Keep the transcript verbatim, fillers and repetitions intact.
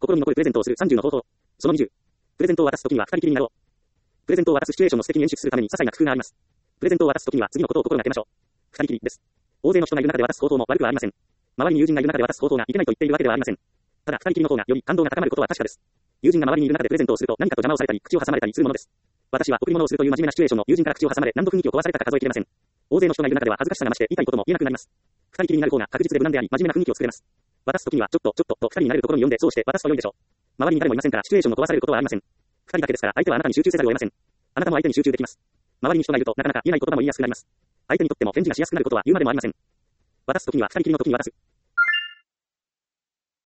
心に残るプレゼントをするさんじゅうの方法。そのにじゅう。プレゼントを渡すときには二人きりになろう。プレゼントを渡すシチュエーションを素敵に演出するために些細な工夫があります。プレゼントを渡すときには次のことを心がけましょう。二人きりです。大勢の人がいる中で渡す方法も悪くはありません。周りに友人がいる中で渡す方法がいけないと言っているわけではありません。ただ二人きりの方がより感動が高まることは確かです。友人が周りにいる中でプレゼントをすると何かと邪魔をされたり口を挟まれたりするものです。私は贈り物をするという真面目なシチュエーションを友人から口を挟まれ何度雰囲気を壊されたか数えきれません。大勢の人がいる中では恥ずかしさが増して言いたいことも言えなくなります。二人きりになる方が確実で無難であり真面目な雰囲気を作れます。渡すときにはちょっとちょっとと二人になれるところに読んでそうして渡すと良いでしょう。周りに誰もいませんからシチュエーションを壊されることはありません。二人だけですから相手はあなたに集中せざるを得ません。あなたも相手に集中できます。周りに人がいるとなかなか言えない言葉も言いやすくなります。相手にとっても返事がしやすくなることは言うまでもありません。渡すときには二人きりのときに渡す。